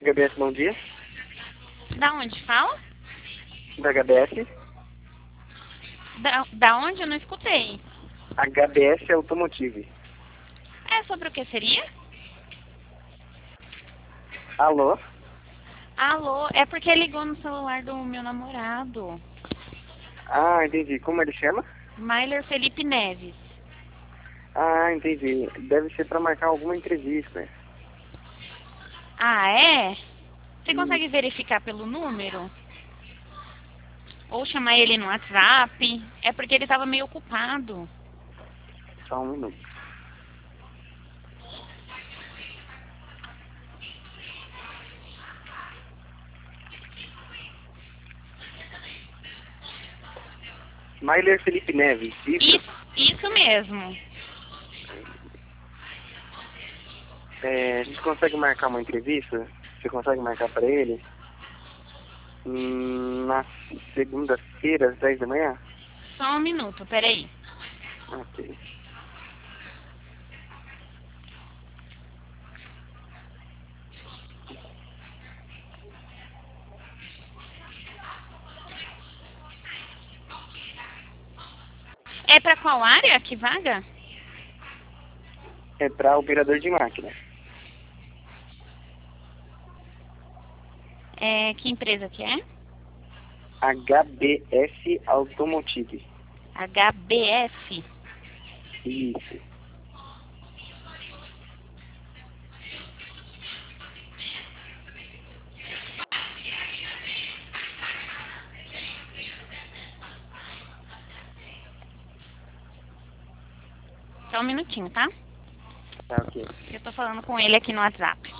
HBS, bom dia. Da onde fala? Da HBS. Da onde? Eu não escutei. HBS Automotive. É sobre o que seria? Alô? Alô, é porque ligou no celular do meu namorado, Ah, entendi. Como ele chama? Myler Felipe Neves. Ah, entendi. Deve ser para marcar alguma entrevista. Ah, é? Você consegue Isso. verificar pelo número? Ou chamar ele no WhatsApp? É porque ele estava meio ocupado. Só um minuto. Myler Felipe Neves, isso? Isso mesmo. A gente consegue marcar uma entrevista? Você consegue marcar para ele? Na segunda-feira, às 10 da manhã? Só um minuto, peraí. Ok. É pra qual área? Que vaga? É para operador de máquina. Que empresa que é? HBS Automotive. HBF. Isso. Só um minutinho, tá? Tá, ok. Eu tô falando com ele aqui no WhatsApp.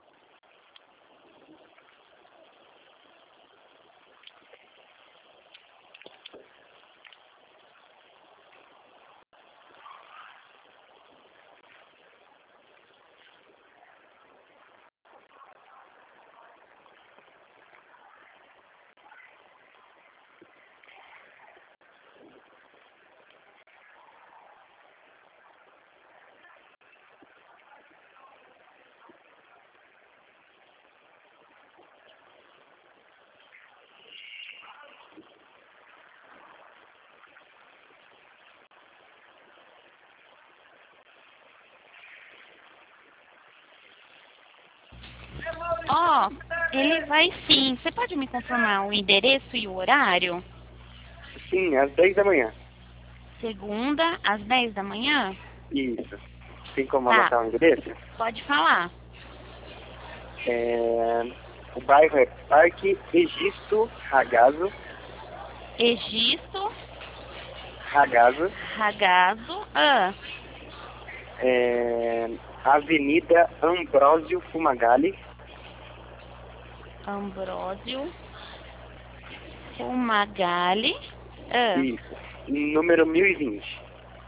Ó, ele vai sim. Você pode me confirmar o endereço e o horário? Sim, às 10 da manhã. Segunda, às 10 da manhã? Isso. Tem como Tá, anotar o endereço? pode falar. O bairro é Parque Egisto Ragazzo. Egisto, Ragazzo. Ragazzo, Avenida Ambrósio Fumagalli. Ambrósio, Fumagalli, Isso. Número 1020.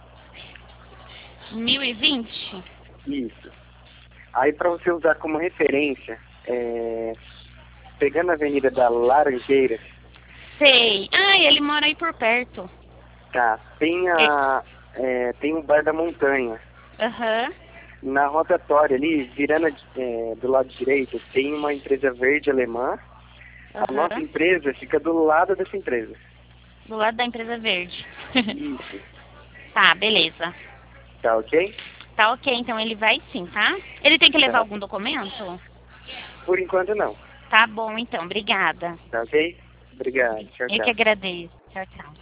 1020? Isso. Aí para você usar como referência, pegando a Avenida da Laranjeiras, Sei. Ah, ele mora aí por perto. tá, tem um bar da montanha. Aham. Na rotatória ali, virando do lado direito, tem uma empresa verde alemã. A nossa Aham. empresa fica do lado dessa empresa. Do lado da empresa verde. Isso. Tá, beleza. Tá ok? Tá ok, então ele vai sim, tá? Ele tem que levar Tá. algum documento? Por enquanto não. Tá bom, então. Obrigada. Tá ok? Obrigado. Tchau, Eu que tchau. agradeço. Tchau, tchau.